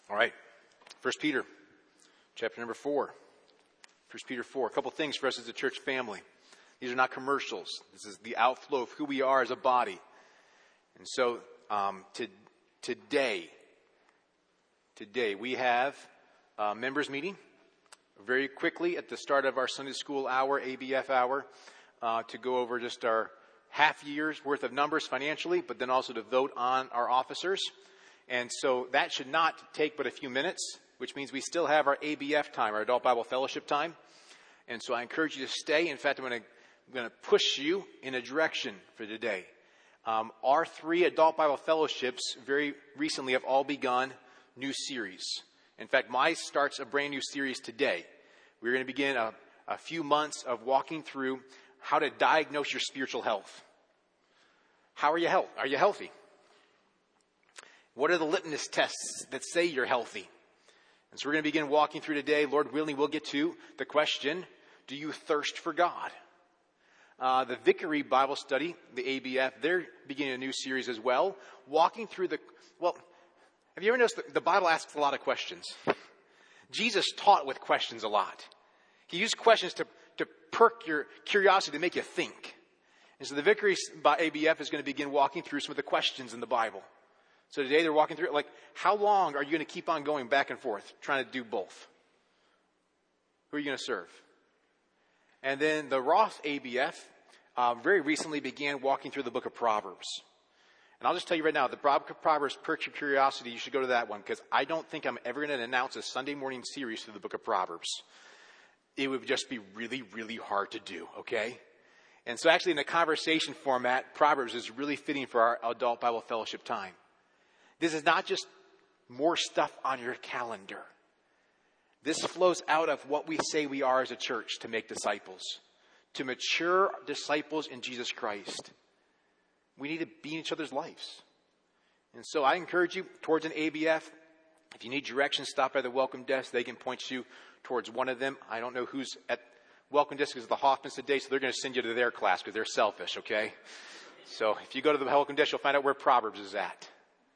All right. 1 Peter, chapter number 4. 1 Peter 4. A couple things for us as a church family. These are not commercials. This is the outflow of who we are as a body. And so today we have a members meeting very quickly at the start of our Sunday school hour, ABF hour, to go over just our half year's worth of numbers financially, but then also to vote on our officers. And so that should not take but a few minutes, which means we still have our ABF time, our Adult Bible Fellowship time. And so I encourage you to stay. In fact, I'm going to push you in a direction for today. Our 3 Adult Bible Fellowships very recently have all begun new series. In fact, mine starts a brand new series today. We're going to begin a few months of walking through how to diagnose your spiritual health. How are you healthy? What are the litmus tests that say you're healthy? And so we're going to begin walking through today. Lord willing, we'll get to the question, do you thirst for God? The Vickery Bible Study, the ABF, they're beginning a new series as well, walking through have you ever noticed the Bible asks a lot of questions? Jesus taught with questions a lot. He used questions to perk your curiosity, to make you think. And so the Vickery ABF is going to begin walking through some of the questions in the Bible. So today they're walking through it like, how long are you going to keep on going back and forth, trying to do both? Who are you going to serve? And then the Roth ABF very recently began walking through the book of Proverbs. And I'll just tell you right now, the book of Proverbs perks your curiosity. You should go to that one, because I don't think I'm ever going to announce a Sunday morning series through the book of Proverbs. It would just be really, really hard to do, okay? And so actually in a conversation format, Proverbs is really fitting for our Adult Bible Fellowship time. This is not just more stuff on your calendar. This flows out of what we say we are as a church to make disciples, to mature disciples in Jesus Christ. We need to be in each other's lives. And so I encourage you towards an ABF. If you need directions, stop by the welcome desk. They can point you towards one of them. I don't know who's at welcome desk because the Hoffmans today, so they're going to send you to their class because they're selfish, okay? So if you go to the welcome desk, you'll find out where Proverbs is at.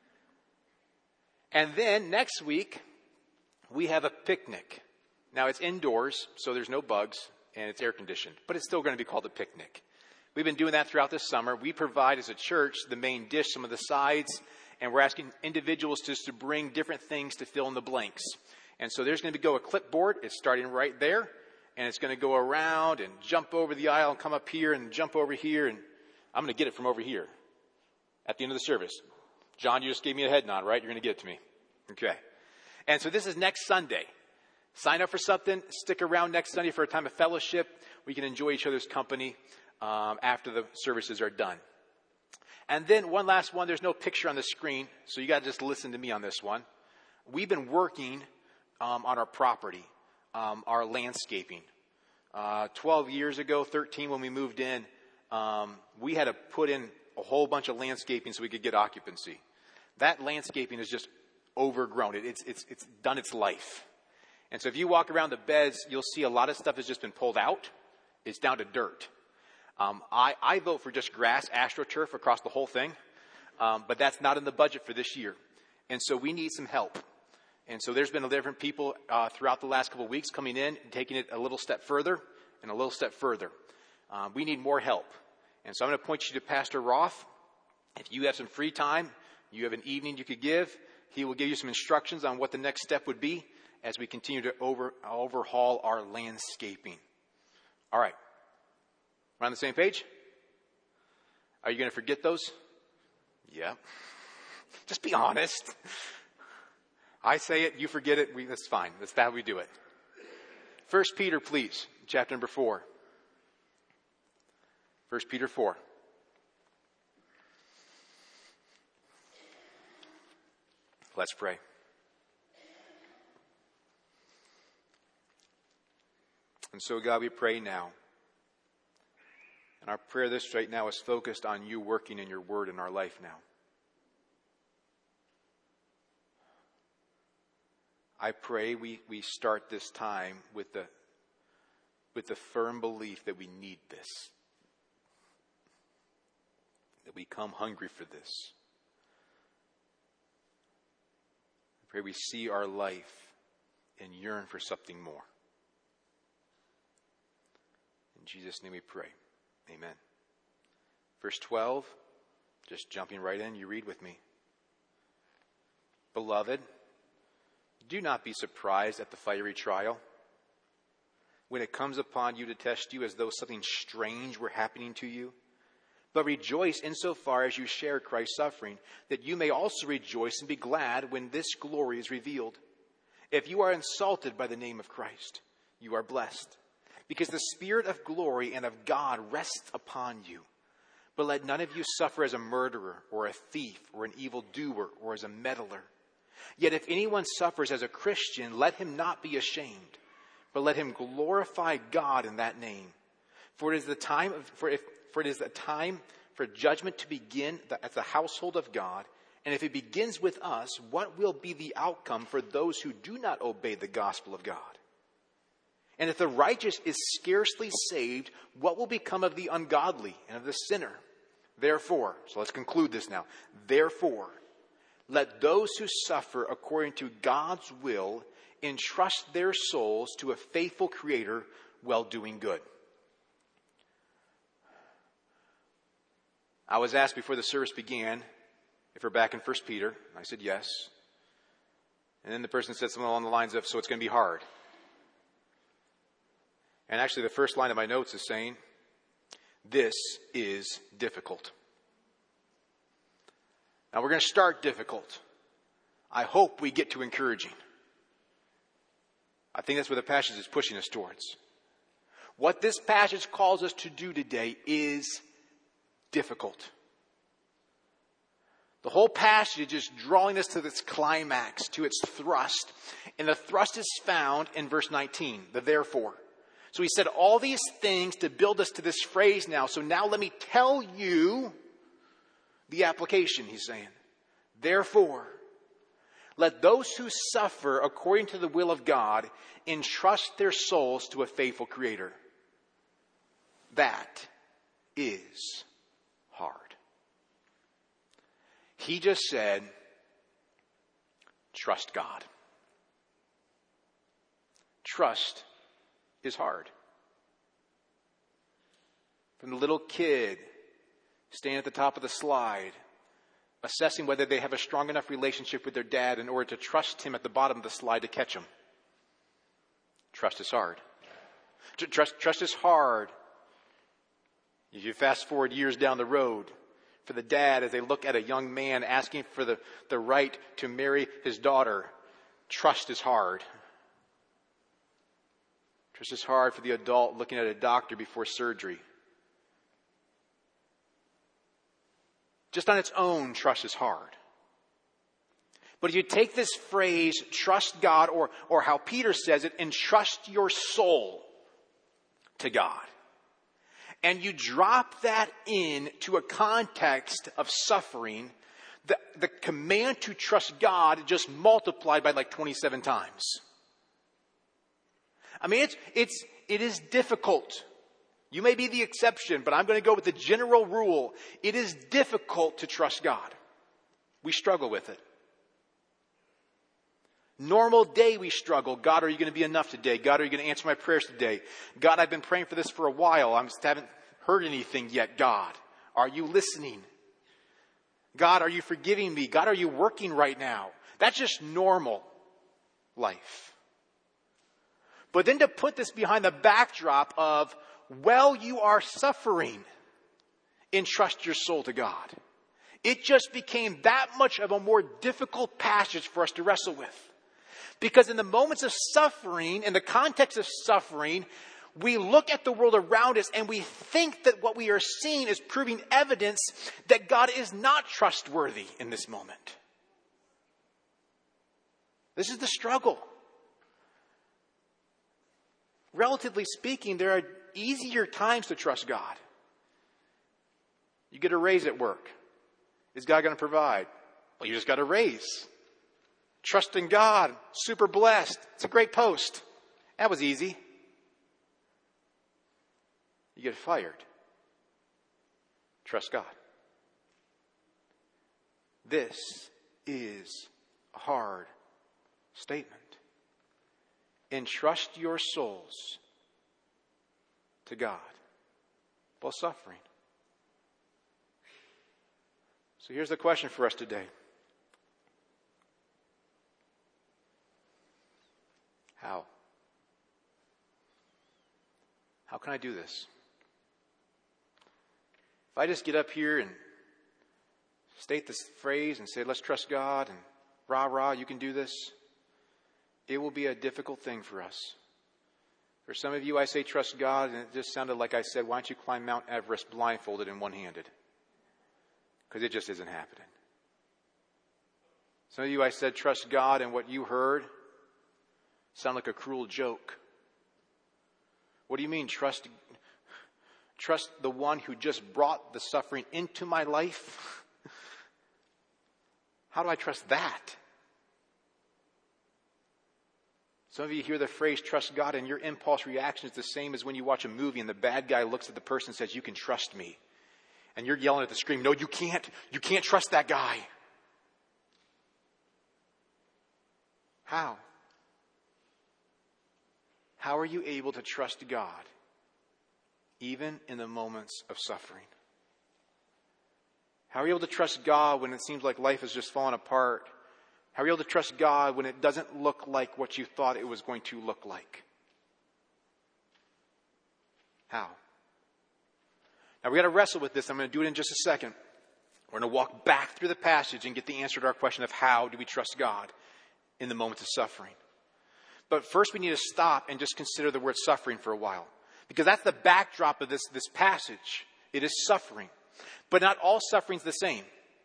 And then next week, we have a picnic. Now, it's indoors, so there's no bugs, and it's air conditioned, but it's still going to be called a picnic. We've been doing that throughout this summer. We provide, as a church, the main dish, some of the sides, and we're asking individuals just to bring different things to fill in the blanks. And so there's going to go a clipboard. It's starting right there, and it's going to go around and jump over the aisle and come up here and jump over here, and I'm going to get it from over here at the end of the service. John, you just gave me a head nod, right? You're going to get it to me. Okay. And so this is next Sunday. Sign up for something. Stick around next Sunday for a time of fellowship. We can enjoy each other's company after the services are done. And then one last one. There's no picture on the screen, so you got to just listen to me on this one. We've been working on our property, our landscaping. 12 years ago, 13 when we moved in, we had to put in a whole bunch of landscaping so we could get occupancy. That landscaping is just overgrown. It's done its life. And so if you walk around the beds, you'll see a lot of stuff has just been pulled out. It's down to dirt. I vote for just grass, AstroTurf across the whole thing. But that's not in the budget for this year. And so we need some help. And so there's been different people throughout the last couple of weeks coming in and taking it a little step further and a little step further. We need more help. And so I'm going to point you to Pastor Roth. If you have some free time, you have an evening you could give, he will give you some instructions on what the next step would be as we continue to overhaul our landscaping. All right. We're on the same page? Are you going to forget those? Yeah. Just be honest. I say it, you forget it, that's fine. That's how we do it. 1 Peter, please, chapter number 4. 1 Peter 4. Let's pray. And so, God, we pray now. And our prayer this right now is focused on you working in your word in our life now. I pray we start this time with the firm belief that we need this. That we come hungry for this. Pray we see our life and yearn for something more. In Jesus' name we pray. Amen. Verse 12, just jumping right in, you read with me. Beloved, do not be surprised at the fiery trial when it comes upon you to test you as though something strange were happening to you. But rejoice insofar as you share Christ's suffering, that you may also rejoice and be glad when this glory is revealed. If you are insulted by the name of Christ, you are blessed, because the Spirit of glory and of God rests upon you. But let none of you suffer as a murderer or a thief or an evildoer or as a meddler. Yet if anyone suffers as a Christian, let him not be ashamed, but let him glorify God in that name. For it is the time for judgment to begin at the household of God. And if it begins with us, what will be the outcome for those who do not obey the gospel of God? And if the righteous is scarcely saved, what will become of the ungodly and of the sinner? Therefore, so let's conclude this now. Therefore, let those who suffer according to God's will entrust their souls to a faithful Creator while doing good. I was asked before the service began if we're back in 1 Peter. I said yes. And then the person said something along the lines of, so it's going to be hard. And actually the first line of my notes is saying, this is difficult. Now we're going to start difficult. I hope we get to encouraging. I think that's where the passage is pushing us towards. What this passage calls us to do today is difficult. The whole passage is drawing us to this climax, to its thrust. And the thrust is found in verse 19, the therefore. So he said all these things to build us to this phrase now. So now let me tell you the application, he's saying. Therefore, let those who suffer according to the will of God entrust their souls to a faithful Creator. That is hard. He just said, trust God. Trust is hard. From the little kid standing at the top of the slide, assessing whether they have a strong enough relationship with their dad in order to trust him at the bottom of the slide to catch him. Trust is hard. Trust is hard. If you fast forward years down the road, for the dad as they look at a young man asking for the right to marry his daughter, trust is hard. Trust is hard for the adult looking at a doctor before surgery. Just on its own, trust is hard. But if you take this phrase, trust God, or how Peter says it, entrust your soul to God, and you drop that into a context of suffering, the command to trust God just multiplied by like 27 times. I mean, it is difficult. You may be the exception, but I'm going to go with the general rule. It is difficult to trust God. We struggle with it. Normal day we struggle. God, are you going to be enough today? God, are you going to answer my prayers today? God, I've been praying for this for a while. I just haven't heard anything yet. God, are you listening? God, are you forgiving me? God, are you working right now? That's just normal life. But then to put this behind the backdrop of, well, you are suffering, entrust your soul to God. It just became that much of a more difficult passage for us to wrestle with. Because in the moments of suffering, in the context of suffering, we look at the world around us and we think that what we are seeing is proving evidence that God is not trustworthy in this moment. This is the struggle. Relatively speaking, there are easier times to trust God. You get a raise at work. Is God going to provide? Well, you just got a raise. Trust in God. Super blessed. It's a great post. That was easy. You get fired. Trust God. This is a hard statement. Entrust your souls to God while suffering. So here's the question for us today. How? How can I do this? If I just get up here and state this phrase and say, let's trust God and rah, rah, you can do this, it will be a difficult thing for us. For some of you, I say trust God, and it just sounded like I said, why don't you climb Mount Everest blindfolded and one-handed? Because it just isn't happening. Some of you, I said trust God, and what you heard sounded like a cruel joke. What do you mean trust the one who just brought the suffering into my life? How do I trust that? Some of you hear the phrase trust God, and your impulse reaction is the same as when you watch a movie and the bad guy looks at the person and says, you can trust me. And you're yelling at the screen, no, you can't. You can't trust that guy. How? How are you able to trust God even in the moments of suffering? How are you able to trust God when it seems like life is just falling apart? How are you able to trust God when it doesn't look like what you thought it was going to look like? How? Now, we got to wrestle with this. I'm going to do it in just a second. We're going to walk back through the passage and get the answer to our question of how do we trust God in the moments of suffering. But first we need to stop and just consider the word suffering for a while. Because that's the backdrop of this passage. It is suffering. But not all suffering is the same.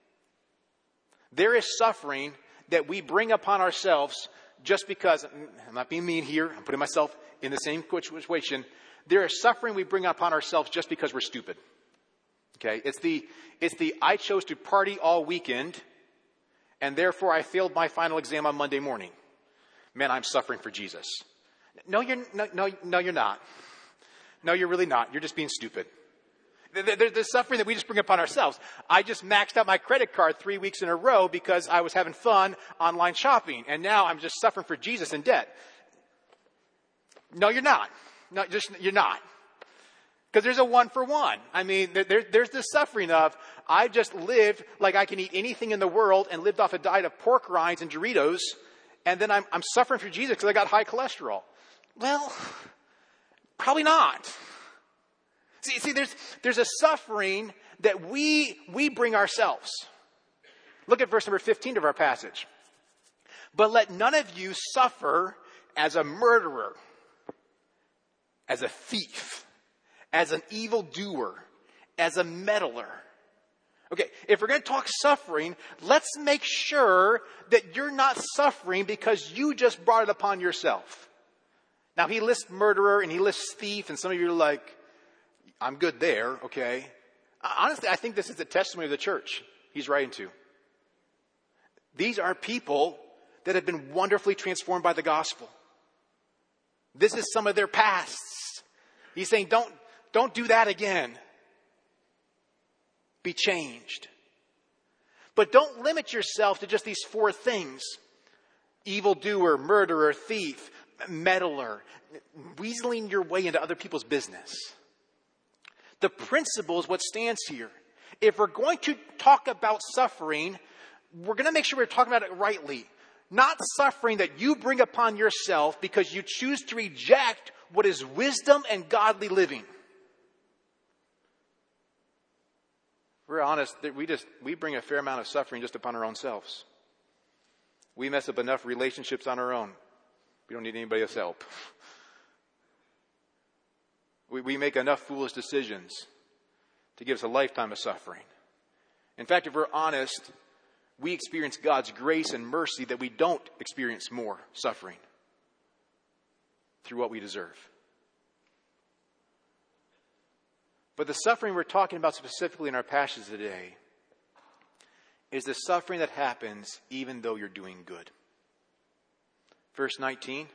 There is suffering that we bring upon ourselves just because, I'm not being mean here, I'm putting myself in the same situation. There is suffering we bring upon ourselves just because we're stupid. Okay? It's the I chose to party all weekend, and therefore I failed my final exam on Monday morning. Man, I'm suffering for Jesus. No, you're not. No, you're really not. You're just being stupid. There's suffering that we just bring upon ourselves. I just maxed out my credit card 3 weeks in a row because I was having fun online shopping, and now I'm just suffering for Jesus in debt. No, you're not. No, you're not. Because there's a one for one. I mean, there's this suffering of, I just lived like I can eat anything in the world and lived off a diet of pork rinds and Doritos, and then I'm suffering for Jesus because I got high cholesterol. Well, probably not. See, there's a suffering that we bring ourselves. Look at verse number 15 of our passage. But let none of you suffer as a murderer, as a thief, as an evildoer, as a meddler. Okay, if we're going to talk suffering, let's make sure that you're not suffering because you just brought it upon yourself. Now, he lists murderer and he lists thief, and some of you are like, I'm good there, okay? Honestly, I think this is the testimony of the church he's writing to. These are people that have been wonderfully transformed by the gospel. This is some of their pasts. He's saying, don't do that again. Be changed. But don't limit yourself to just these four things. Evildoer, murderer, thief, meddler, weaseling your way into other people's business. The principle is what stands here. If we're going to talk about suffering, we're going to make sure we're talking about it rightly. Not suffering that you bring upon yourself because you choose to reject what is wisdom and godly living. We're honest, we bring a fair amount of suffering just upon our own selves. We mess up enough relationships on our own. We don't need anybody else's help. We make enough foolish decisions to give us a lifetime of suffering. In fact, if we're honest, we experience God's grace and mercy that we don't experience more suffering through what we deserve. But the suffering we're talking about specifically in our passage today is the suffering that happens even though you're doing good. Verse 19.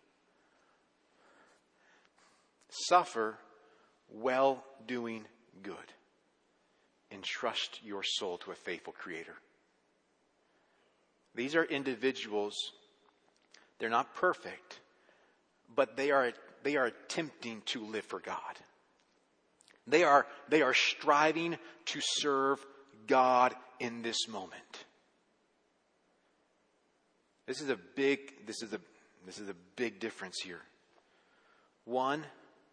Suffer well doing good. Entrust your soul to a faithful Creator. These are individuals They're not perfect, but they are attempting to live for God. They are striving to serve God in this moment. This is a big difference here. One,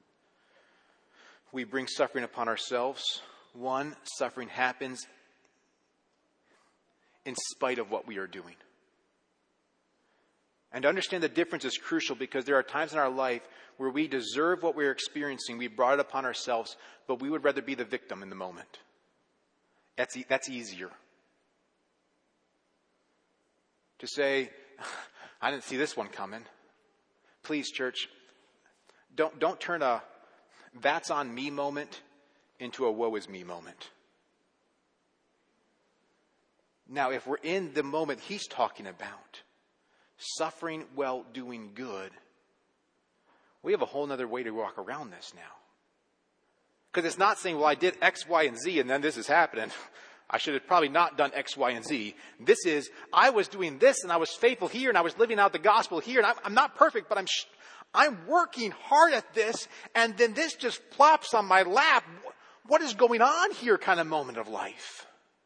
we bring suffering upon ourselves. One, suffering happens in spite of what we are doing. And to understand the difference is crucial because there are times in our life where we deserve what we're experiencing. We brought it upon ourselves, but we would rather be the victim in the moment. That's easier. To say, I didn't see this one coming. Please, church, don't turn a that's on me moment into a woe is me moment. Now, if we're in the moment he's talking about, suffering while doing good, we have a whole other way to walk around this now. Because it's not saying, well, I did X, Y, and Z, and then this is happening. I should have probably not done X, Y, and Z. This is, I was doing this, and I was faithful here, and I was living out the gospel here, and I'm not perfect, but I'm working hard at this, and then this just plops on my lap. What is going on here kind of moment of life?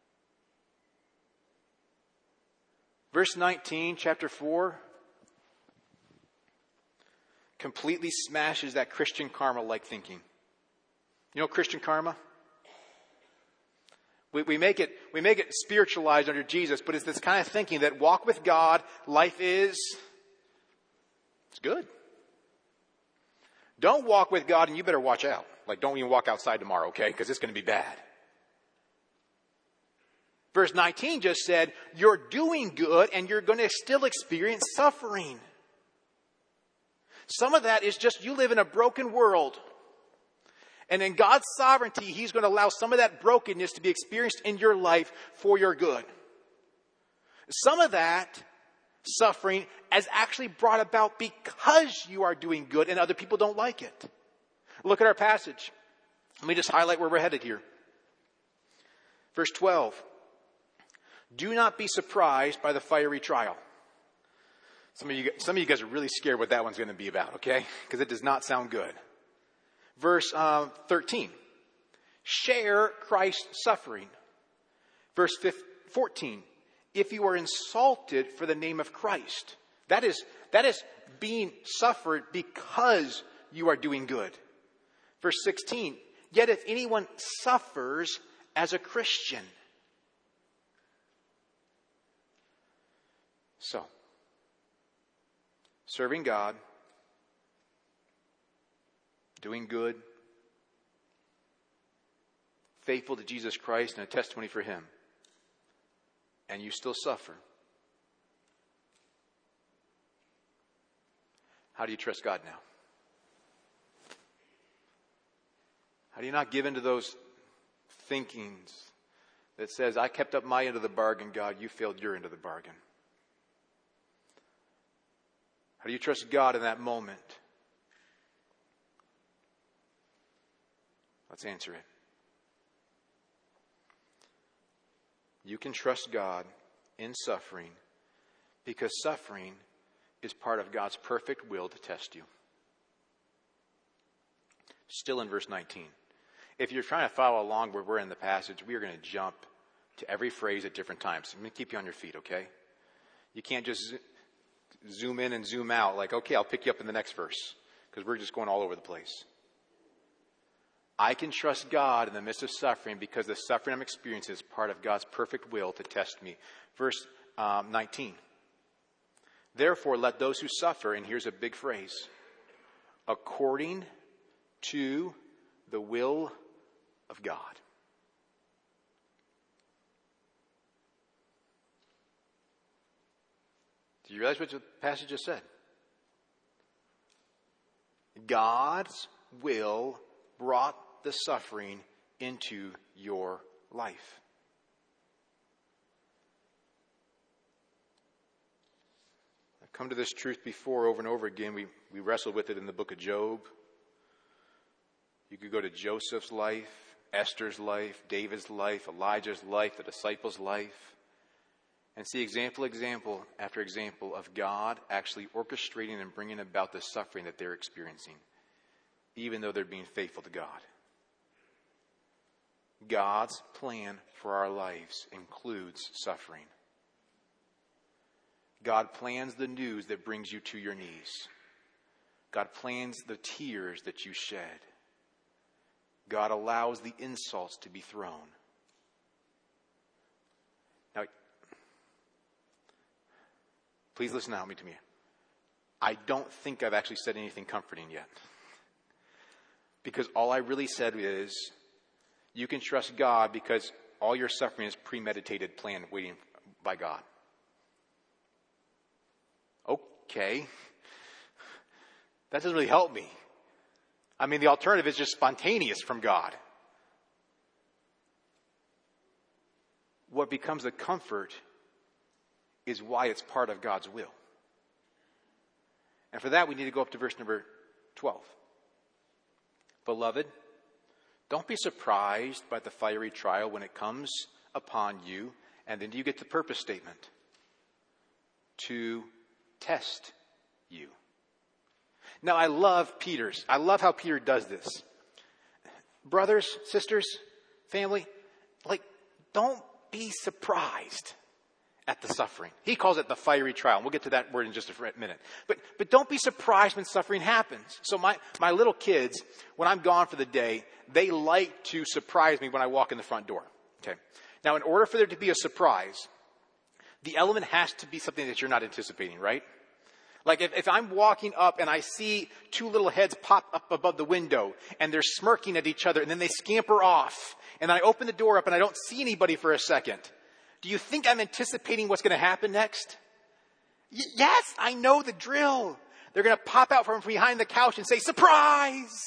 Verse 19, chapter 4, completely smashes that Christian karma-like thinking. You know Christian karma? We make it spiritualized under Jesus, but it's this kind of thinking that walk with God, life is, it's good. Don't walk with God and you better watch out. Like don't even walk outside tomorrow, okay? Because it's going to be bad. Verse 19 just said, you're doing good and you're going to still experience suffering. Some of that is just you live in a broken world. And in God's sovereignty, he's going to allow some of that brokenness to be experienced in your life for your good. Some of that suffering is actually brought about because you are doing good and other people don't like it. Look at our passage. Let me just highlight where we're headed here. Verse 12. Do not be surprised by the fiery trial. Some of you guys are really scared what that one's going to be about, okay? Because it does not sound good. Verse 13. Share Christ's suffering. Verse 14. If you are insulted for the name of Christ. That is being suffered because you are doing good. Verse 16. Yet if anyone suffers as a Christian. So, serving God, doing good, faithful to Jesus Christ and a testimony for him, and you still suffer. How do you trust God now? How do you not give into those thinkings that says, I kept up my end of the bargain, God, you failed your end of the bargain? How do you trust God in that moment? Let's answer it. You can trust God in suffering because suffering is part of God's perfect will to test you. Still in verse 19. If you're trying to follow along where we're in the passage, we are going to jump to every phrase at different times. I'm going to keep you on your feet, okay? You can't just zoom in and zoom out like, okay, I'll pick you up in the next verse because we're just going all over the place. I can trust God in the midst of suffering because the suffering I'm experiencing is part of God's perfect will to test me. Verse 19. Therefore, let those who suffer, and here's a big phrase, according to the will of God. Do you realize what the passage just said? God's will brought the suffering into your life. I've come to this truth before over and over again. We wrestled with it in the book of Job. You could go to Joseph's life, Esther's life, David's life, Elijah's life, the disciples' life. and see example after example of God actually orchestrating and bringing about the suffering that they're experiencing, even though they're being faithful to God. God's plan for our lives includes suffering. God plans the news that brings you to your knees. God plans the tears that you shed. God allows the insults to be thrown. Now, please listen to me. I don't think I've actually said anything comforting yet. Because all I really said is, you can trust God because all your suffering is premeditated, planned, waiting by God. Okay. That doesn't really help me. I mean, the alternative is just spontaneous from God. What becomes a comfort is why it's part of God's will. And for that, we need to go up to verse number 12. Beloved, don't be surprised by the fiery trial when it comes upon you. And then you get the purpose statement. To test you. Now, I love how Peter does this. Brothers, sisters, family, don't be surprised at the suffering. He calls it the fiery trial. We'll get to that word in just a minute. But don't be surprised when suffering happens. So my little kids, when I'm gone for the day, they like to surprise me when I walk in the front door. Okay. Now, in order for there to be a surprise, the element has to be something that you're not anticipating, right? Like if I'm walking up and I see two little heads pop up above the window and they're smirking at each other and then they scamper off and I open the door up and I don't see anybody for a second. Do you think I'm anticipating what's going to happen next? Yes, I know the drill. They're going to pop out from behind the couch and say, surprise!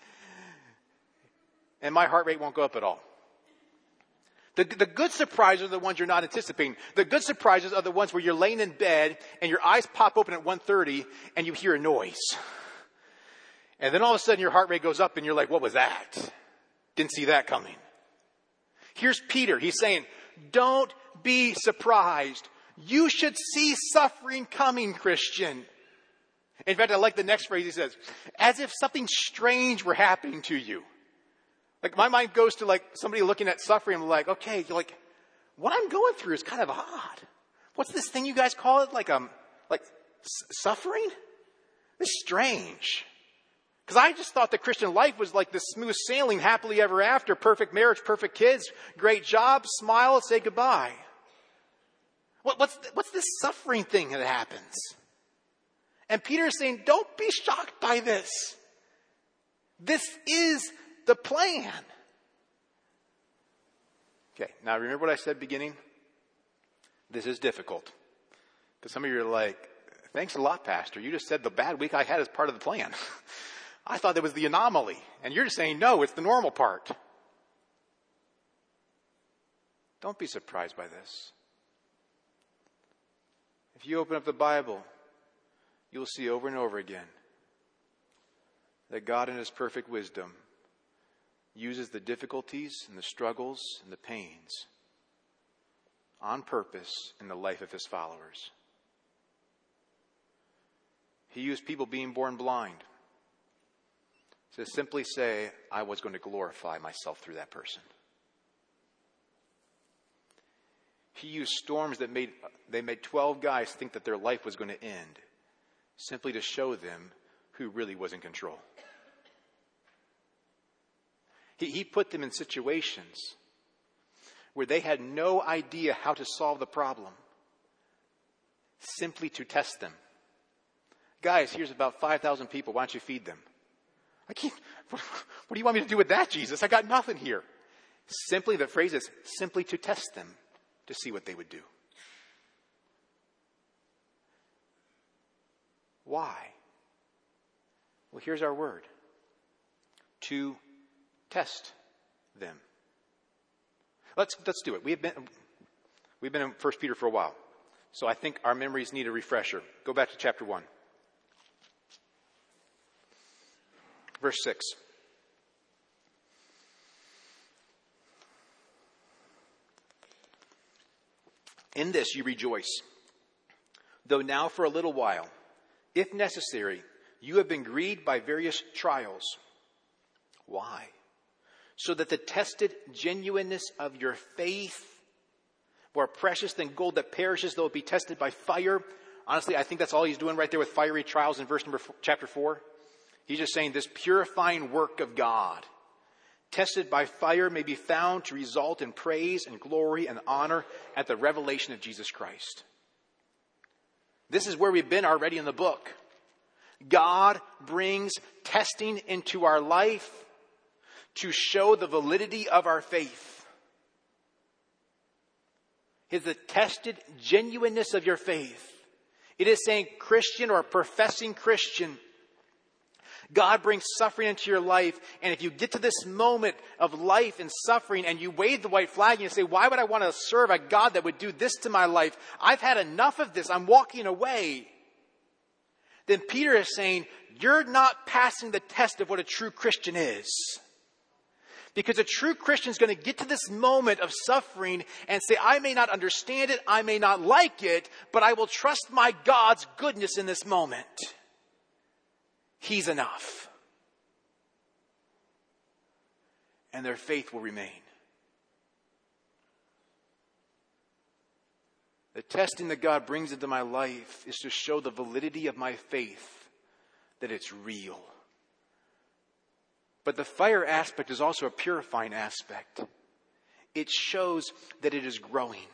And my heart rate won't go up at all. The good surprises are the ones you're not anticipating. The good surprises are the ones where you're laying in bed and your eyes pop open at 1:30 and you hear a noise. And then all of a sudden your heart rate goes up and you're like, what was that? Didn't see that coming. Here's Peter. He's saying, don't be surprised. You should see suffering coming, Christian. In fact, I like the next phrase he says, as if something strange were happening to you. Like my mind goes to somebody looking at suffering. I'm like, okay, what I'm going through is kind of odd. What's this thing you guys call it? Suffering? It's strange. Because I just thought the Christian life was like this smooth sailing, happily ever after, perfect marriage, perfect kids, great job, smile, say goodbye. What's this suffering thing that happens? And Peter is saying, don't be shocked by this. This is the plan. Okay, now remember what I said beginning? This is difficult. Because some of you are like, thanks a lot, Pastor. You just said the bad week I had is part of the plan. I thought that was the anomaly. And you're just saying, no, it's the normal part. Don't be surprised by this. If you open up the Bible, you'll see over and over again that God in His perfect wisdom uses the difficulties and the struggles and the pains on purpose in the life of His followers. He used people being born blind to simply say, I was going to glorify myself through that person. He used storms that made 12 guys think that their life was going to end, simply to show them who really was in control. He put them in situations where they had no idea how to solve the problem, simply to test them. Guys, here's about 5,000 people. Why don't you feed them? I can't. What do you want me to do with that, Jesus? I got nothing here. Simply, the phrase is simply to test them to see what they would do. Why? Well, here's our word. To test them. Let's do it. We've been in 1 Peter for a while. So I think our memories need a refresher. Go back to chapter 1. Verse 6. In this you rejoice, though now for a little while, if necessary, you have been grieved by various trials. Why? So that the tested genuineness of your faith, more precious than gold that perishes though it be tested by fire. Honestly, I think that's all he's doing right there with fiery trials in chapter 4. He's just saying this purifying work of God, tested by fire, may be found to result in praise and glory and honor at the revelation of Jesus Christ. This is where we've been already in the book. God brings testing into our life to show the validity of our faith. It's the tested genuineness of your faith. It is saying, Christian or professing Christian, God brings suffering into your life, and if you get to this moment of life and suffering and you wave the white flag and you say, why would I want to serve a God that would do this to my life? I've had enough of this. I'm walking away. Then Peter is saying, you're not passing the test of what a true Christian is. Because a true Christian is going to get to this moment of suffering and say, I may not understand it, I may not like it, but I will trust my God's goodness in this moment. He's enough. And their faith will remain. The testing that God brings into my life is to show the validity of my faith, that it's real. But the fire aspect is also a purifying aspect. It shows that it is growing.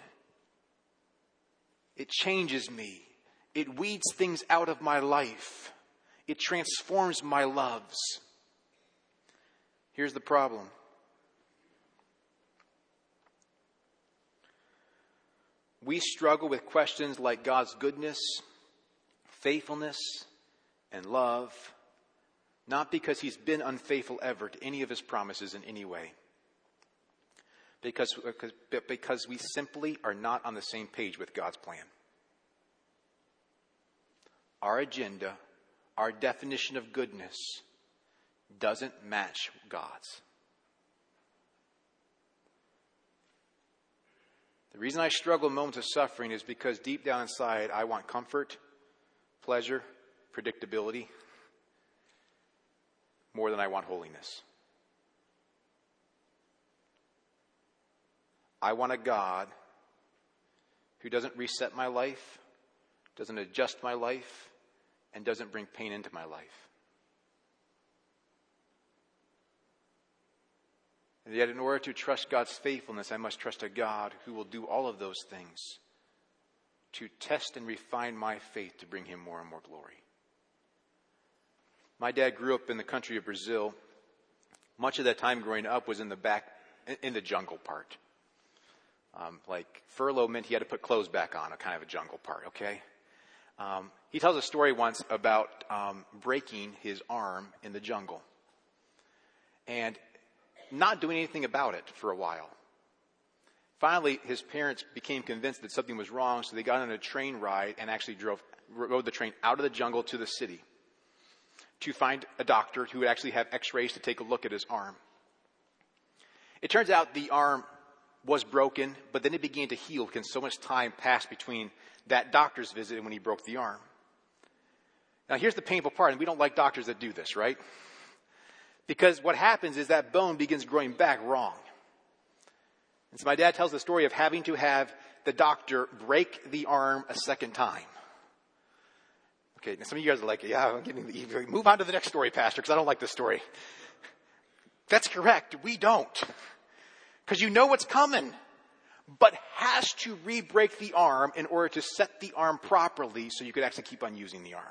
It changes me. It weeds things out of my life. It transforms my loves. Here's the problem. We struggle with questions like God's goodness, faithfulness, and love, not because he's been unfaithful ever to any of his promises in any way, because we simply are not on the same page with God's plan. Our agenda, our definition of goodness doesn't match God's. The reason I struggle in moments of suffering is because deep down inside, I want comfort, pleasure, predictability, more than I want holiness. I want a God who doesn't reset my life, doesn't adjust my life, and doesn't bring pain into my life. And yet, in order to trust God's faithfulness, I must trust a God who will do all of those things to test and refine my faith to bring him more and more glory. My dad grew up in the country of Brazil. Much of that time growing up was in the jungle part. Like furlough meant he had to put clothes back on, a kind of a jungle part, okay? He tells a story once about breaking his arm in the jungle and not doing anything about it for a while. Finally, his parents became convinced that something was wrong, so they got on a train ride and actually rode the train out of the jungle to the city to find a doctor who would actually have x-rays to take a look at his arm. It turns out the arm was broken, but then it began to heal because so much time passed between that doctor's visit and when he broke the arm. Now here's the painful part, and we don't like doctors that do this, right? Because what happens is that bone begins growing back wrong. And so my dad tells the story of having to have the doctor break the arm a second time. Okay, now some of you guys are like, yeah, I'm getting move on to the next story, Pastor, because I don't like this story. That's correct. We don't. Because you know what's coming. But has to re-break the arm in order to set the arm properly so you could actually keep on using the arm.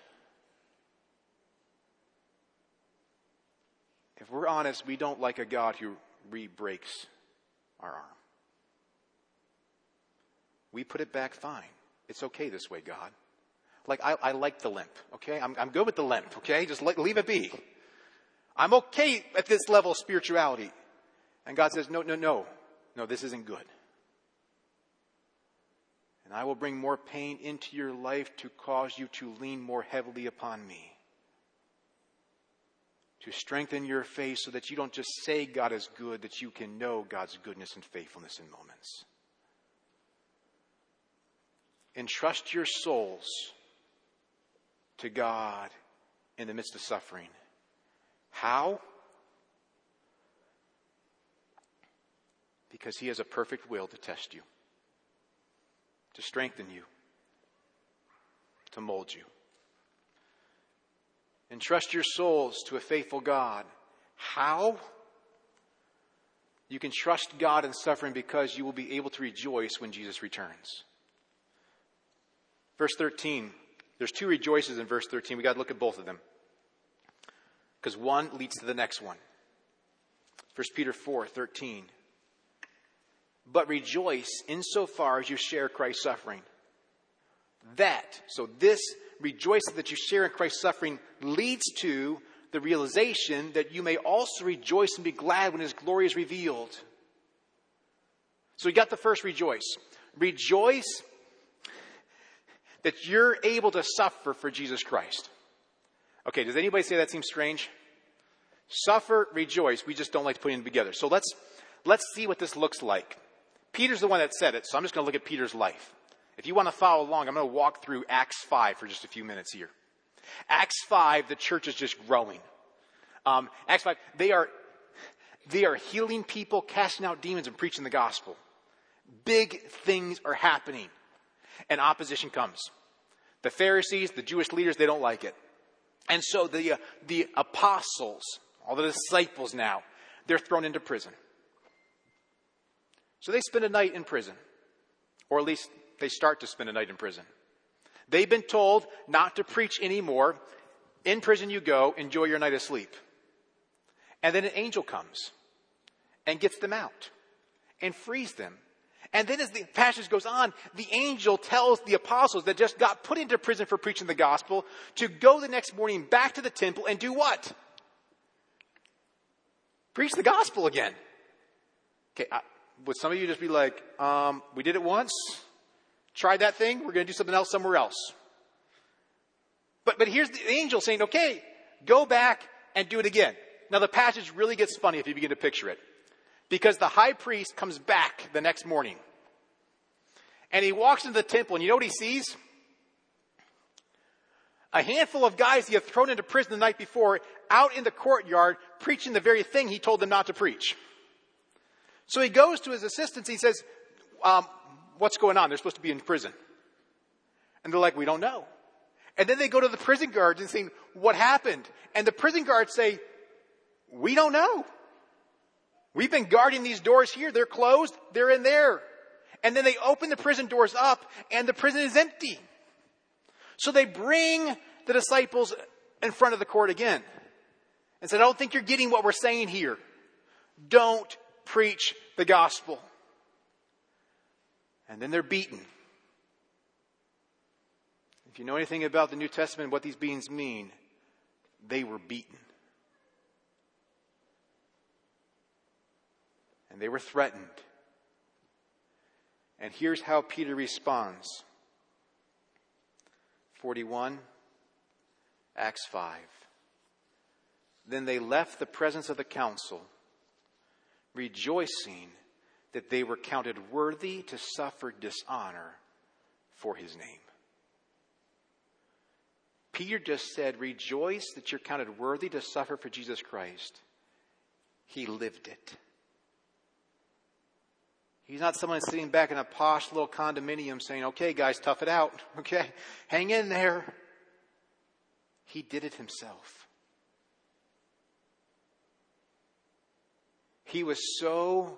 If we're honest, we don't like a God who re-breaks our arm. We put it back fine. It's okay this way, God. Like, I like the limp, okay? I'm good with the limp, okay? Just leave it be. I'm okay at this level of spirituality. And God says, no, this isn't good. And I will bring more pain into your life to cause you to lean more heavily upon me. To strengthen your faith so that you don't just say God is good, that you can know God's goodness and faithfulness in moments. entrust your souls to God in the midst of suffering. How? Because he has a perfect will to test you, to strengthen you, to mold you. Entrust your souls to a faithful God. How? You can trust God in suffering because you will be able to rejoice when Jesus returns. Verse 13. There's two rejoices in verse 13. We've got to look at both of them, because one leads to the next one. 1 Peter 4:13. But rejoice insofar as you share Christ's suffering. So this rejoicing that you share in Christ's suffering leads to the realization that you may also rejoice and be glad when his glory is revealed. So we got the first rejoice. Rejoice that you're able to suffer for Jesus Christ. Okay, does anybody say that seems strange? Suffer, rejoice. We just don't like to put them together. So let's see what this looks like. Peter's the one that said it, so I'm just going to look at Peter's life. If you want to follow along, I'm going to walk through Acts 5 for just a few minutes here. Acts 5, the church is just growing. Acts 5, they are healing people, casting out demons, and preaching the gospel. Big things are happening, and opposition comes. The Pharisees, the Jewish leaders, they don't like it. And so the apostles, all the disciples now, they're thrown into prison. So they spend a night in prison, or at least they start to spend a night in prison. They've been told not to preach anymore. In prison you go, enjoy your night of sleep. And then an angel comes and gets them out and frees them. And then as the passage goes on, the angel tells the apostles that just got put into prison for preaching the gospel to go the next morning back to the temple and do what? Preach the gospel again. Okay, would some of you just be like, we did it once, tried that thing, we're going to do something else somewhere else. But here's the angel saying, okay, go back and do it again. Now the passage really gets funny if you begin to picture it. Because the high priest comes back the next morning. And he walks into the temple, and you know what he sees? A handful of guys he had thrown into prison the night before out in the courtyard preaching the very thing he told them not to preach. So he goes to his assistants. He says, what's going on? They're supposed to be in prison. And they're like, we don't know. And then they go to the prison guards and say, what happened? And the prison guards say, we don't know. We've been guarding these doors here. They're closed. They're in there. And then they open the prison doors up and the prison is empty. So they bring the disciples in front of the court again and said, I don't think you're getting what we're saying here. Don't preach the gospel. And then they're beaten. If you know anything about the New Testament, what these beatings mean, they were beaten. And they were threatened. And here's how Peter responds. 41, Acts 5. Then they left the presence of the council, rejoicing that they were counted worthy to suffer dishonor for his name. Peter just said, rejoice that you're counted worthy to suffer for Jesus Christ. He lived it. He's not someone sitting back in a posh little condominium saying, okay, guys, tough it out. Okay, hang in there. He did it himself. He was so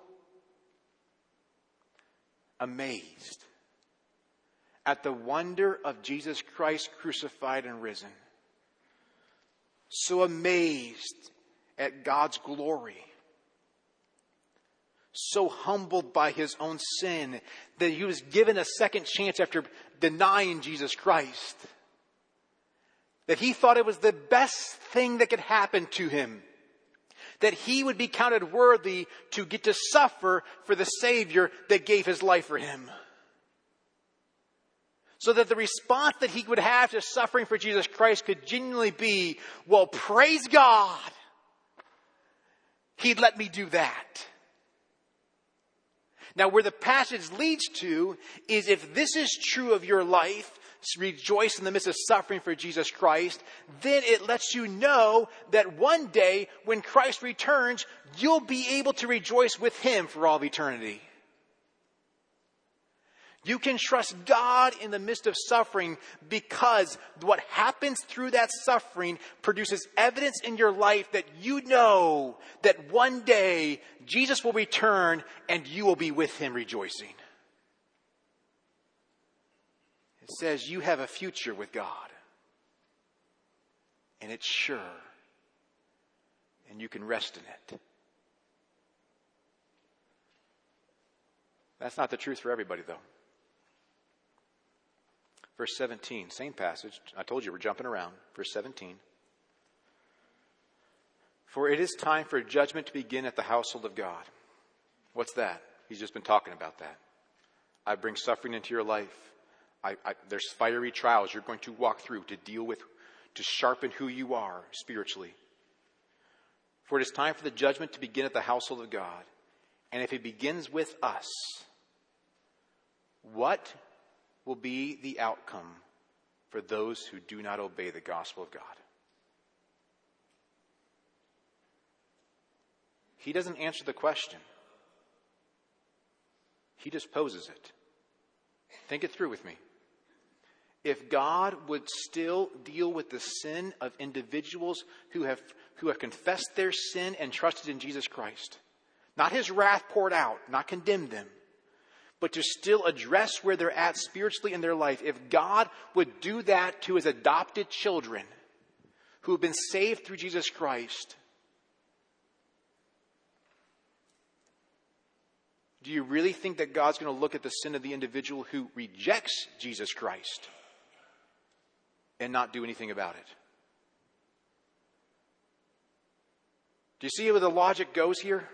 amazed at the wonder of Jesus Christ crucified and risen. So amazed at God's glory. So humbled by his own sin that he was given a second chance after denying Jesus Christ. That he thought it was the best thing that could happen to him. That he would be counted worthy to get to suffer for the Savior that gave his life for him. So that the response that he would have to suffering for Jesus Christ could genuinely be, well, praise God. He'd let me do that. Now, where the passage leads to is if this is true of your life, rejoice in the midst of suffering for Jesus Christ, then it lets you know that one day when Christ returns, you'll be able to rejoice with him for all of eternity. You can trust God in the midst of suffering because what happens through that suffering produces evidence in your life that you know that one day Jesus will return and you will be with him rejoicing. It says you have a future with God. And it's sure. And you can rest in it. That's not the truth for everybody, though. Verse 17, same passage. I told you we're jumping around. Verse 17. For it is time for judgment to begin at the household of God. What's that? He's just been talking about that. I bring suffering into your life. There's fiery trials you're going to walk through to deal with, to sharpen who you are spiritually. For it is time for the judgment to begin at the household of God. And if it begins with us, what will be the outcome for those who do not obey the gospel of God? He doesn't answer the question. He just poses it. Think it through with me. If God would still deal with the sin of individuals who have confessed their sin and trusted in Jesus Christ, not his wrath poured out, not condemned them, but to still address where they're at spiritually in their life, if God would do that to his adopted children who have been saved through Jesus Christ, do you really think that God's going to look at the sin of the individual who rejects Jesus Christ and not do anything about it? Do you see where the logic goes here?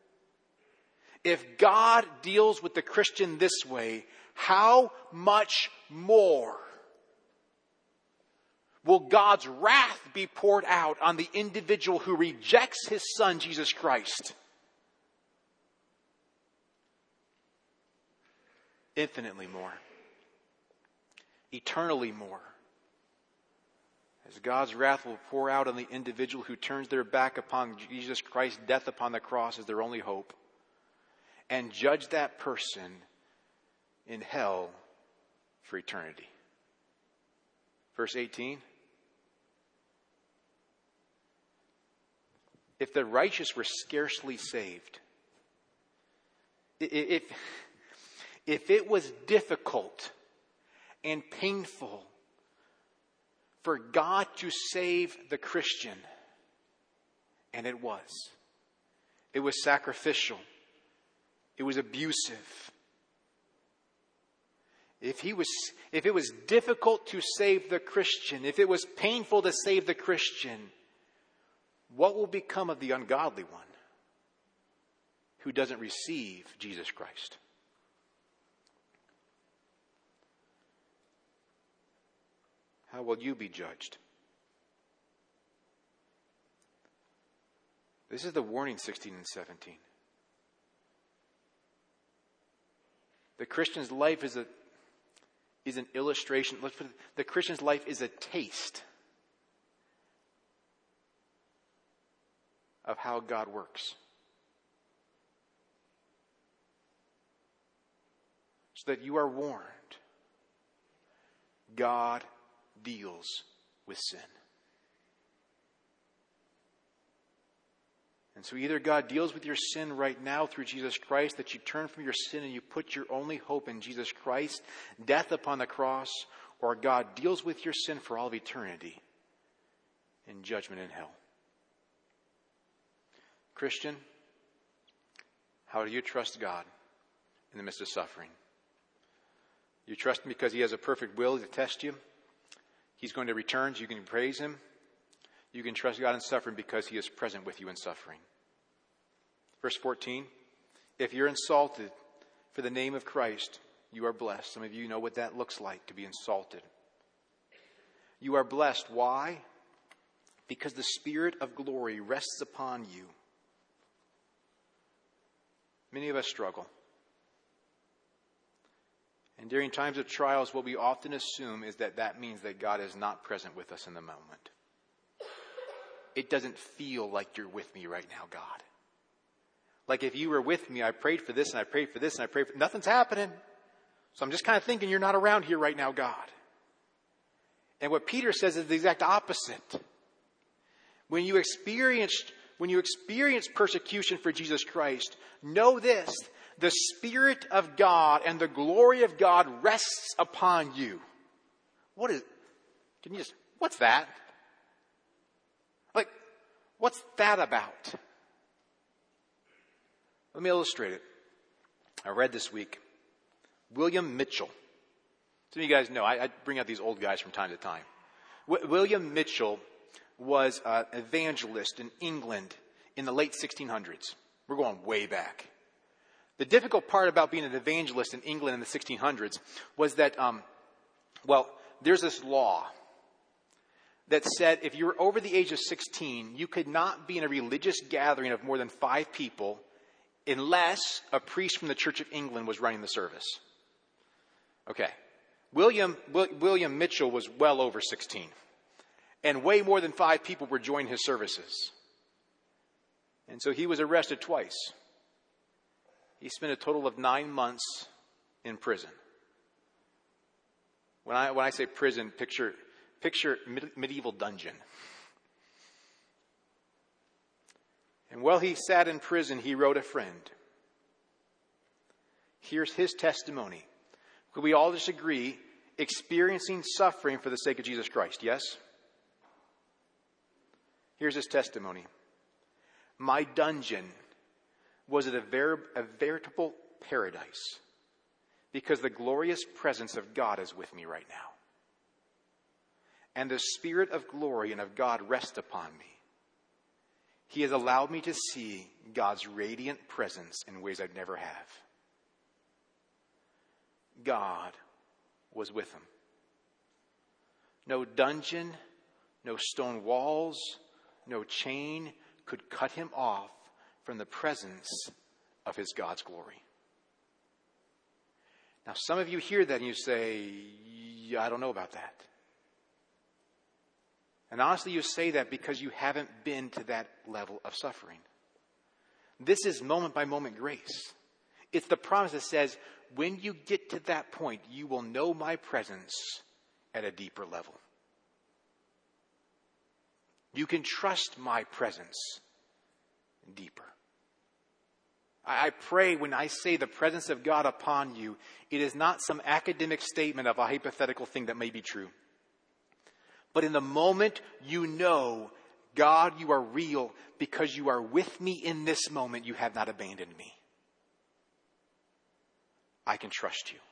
If God deals with the Christian this way, how much more will God's wrath be poured out on the individual who rejects his Son, Jesus Christ? Infinitely more. Eternally more. As God's wrath will pour out on the individual who turns their back upon Jesus Christ's death upon the cross as their only hope, and judge that person in hell for eternity. Verse 18. If the righteous were scarcely saved, if it was difficult and painful for God to save the Christian, and it was sacrificial. It was abusive. If it was difficult to save the Christian, if it was painful to save the Christian, what will become of the ungodly one who doesn't receive Jesus Christ? How will you be judged? This is the warning, 16 and 17. The Christian's life is an illustration. The Christian's life is a taste of how God works. So that you are warned. God deals with sin. And so either God deals with your sin right now through Jesus Christ, that you turn from your sin and you put your only hope in Jesus Christ, death upon the cross, or God deals with your sin for all of eternity in judgment in hell. Christian, how do you trust God in the midst of suffering? You trust him because he has a perfect will to test you. He's going to return so you can praise him. You can trust God in suffering because he is present with you in suffering. Verse 14, if you're insulted for the name of Christ, you are blessed. Some of you know what that looks like, to be insulted. You are blessed. Why? Because the Spirit of glory rests upon you. Many of us struggle. And during times of trials, what we often assume is that that means that God is not present with us in the moment. It doesn't feel like you're with me right now, God. Like if you were with me, I prayed for this and I prayed for this and I prayed for... Nothing's happening. So I'm just kind of thinking you're not around here right now, God. And what Peter says is the exact opposite. When you experience persecution for Jesus Christ, know this: the Spirit of God and the glory of God rests upon you. What's that? Like, what's that about? Let me illustrate it. I read this week William Mitchell. Some of you guys know, I bring out these old guys from time to time. William Mitchell was an evangelist in England in the late 1600s. We're going way back. The difficult part about being an evangelist in England in the 1600s was that, there's this law that said if you were over the age of 16, you could not be in a religious gathering of more than 5 people unless a priest from the Church of England was running the service. Okay. William Mitchell was well over 16. And way more than 5 people were joining his services. And so he was arrested twice. He spent a total of 9 months in prison. When I say prison, picture medieval dungeon. And while he sat in prison, he wrote a friend. Here's his testimony. Could we all just agree, experiencing suffering for the sake of Jesus Christ, yes? Here's his testimony. My dungeon was a veritable paradise because the glorious presence of God is with me right now. And the Spirit of glory and of God rests upon me. He has allowed me to see God's radiant presence in ways I'd never have. God was with him. No dungeon, no stone walls, no chain could cut him off from the presence of his God's glory. Now, some of you hear that and you say, I don't know about that. And honestly, you say that because you haven't been to that level of suffering. This is moment-by-moment grace. It's the promise that says, when you get to that point, you will know my presence at a deeper level. You can trust my presence deeper. I pray when I say the presence of God upon you, it is not some academic statement of a hypothetical thing that may be true. But in the moment you know, God, you are real because you are with me in this moment. You have not abandoned me. I can trust you.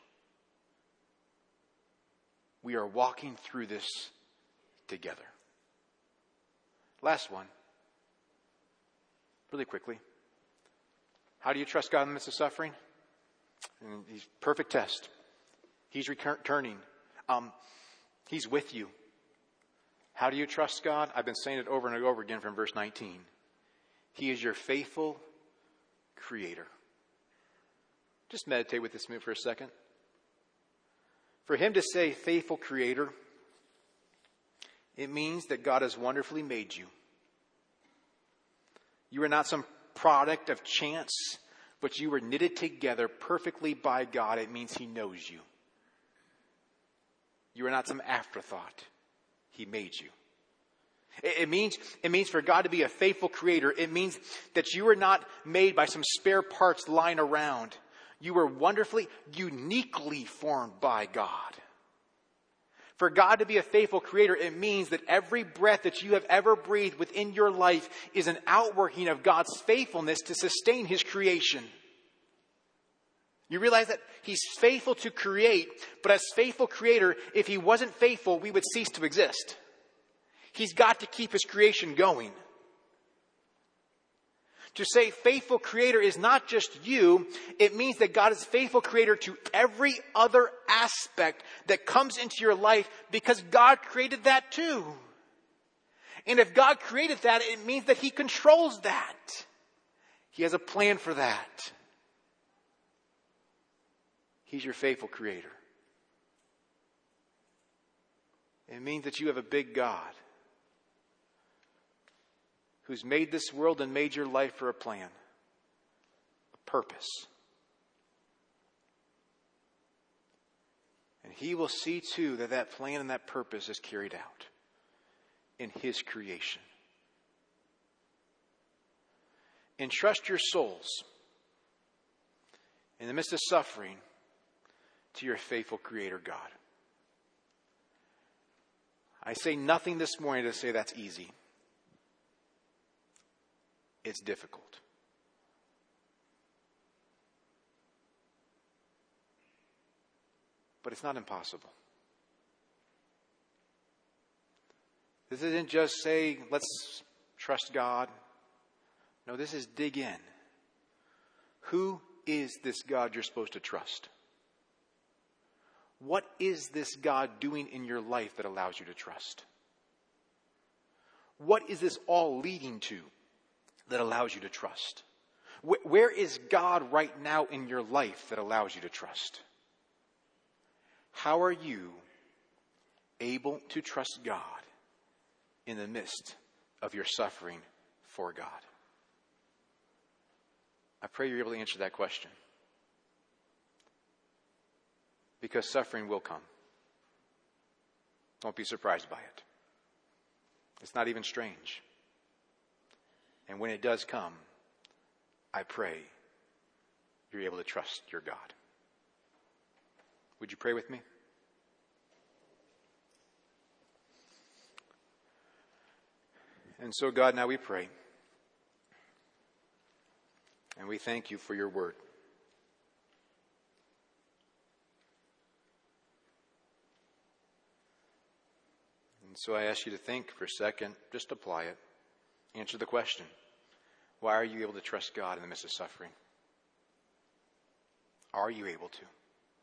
We are walking through this together. Last one. Really quickly. How do you trust God in the midst of suffering? He's perfect test. He's returning. He's with you. How do you trust God? I've been saying it over and over again from verse 19. He is your faithful creator. Just meditate with this for a second. For him to say faithful creator, it means that God has wonderfully made you. You are not some product of chance, but you were knitted together perfectly by God. It means he knows you. You are not some afterthought. He made you. It means for God to be a faithful creator, it means that you are not made by some spare parts lying around. You were wonderfully, uniquely formed by God. For God to be a faithful creator, it means that every breath that you have ever breathed within your life is an outworking of God's faithfulness to sustain his creation. You realize that he's faithful to create, but as faithful creator, if he wasn't faithful, we would cease to exist. He's got to keep his creation going. To say faithful creator is not just you. It means that God is faithful creator to every other aspect that comes into your life because God created that too. And if God created that, it means that he controls that. He has a plan for that. He's your faithful creator. It means that you have a big God who's made this world and made your life for a plan, a purpose. And He will see to that that plan and that purpose is carried out in His creation. Entrust your souls in the midst of suffering to your faithful Creator God. I say nothing this morning to say that's easy. It's difficult. But it's not impossible. This isn't just say, let's trust God. No, this is dig in. Who is this God you're supposed to trust? What is this God doing in your life that allows you to trust? What is this all leading to that allows you to trust? Where is God right now in your life that allows you to trust? How are you able to trust God in the midst of your suffering for God? I pray you're able to answer that question. Because suffering will come. Don't be surprised by it. It's not even strange. And when it does come, I pray you're able to trust your God. Would you pray with me? And so, God, now we pray. And we thank you for your word. And so I ask you to think for a second, just apply it. Answer the question. Why are you able to trust God in the midst of suffering? Are you able to?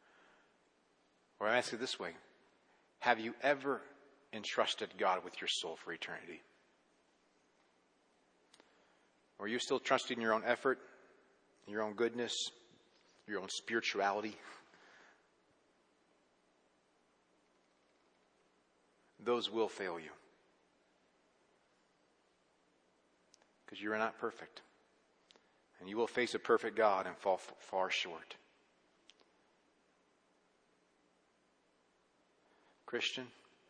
Or I ask it this way. Have you ever entrusted God with your soul for eternity? Or are you still trusting your own effort, your own goodness, your own spirituality? Those will fail you. Because you are not perfect. And you will face a perfect God and fall far short. Christian,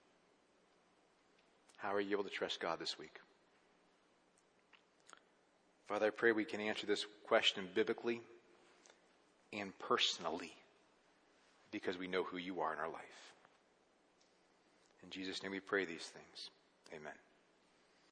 how are you able to trust God this week? Father, I pray we can answer this question biblically and personally because we know who you are in our life. In Jesus' name we pray these things. Amen.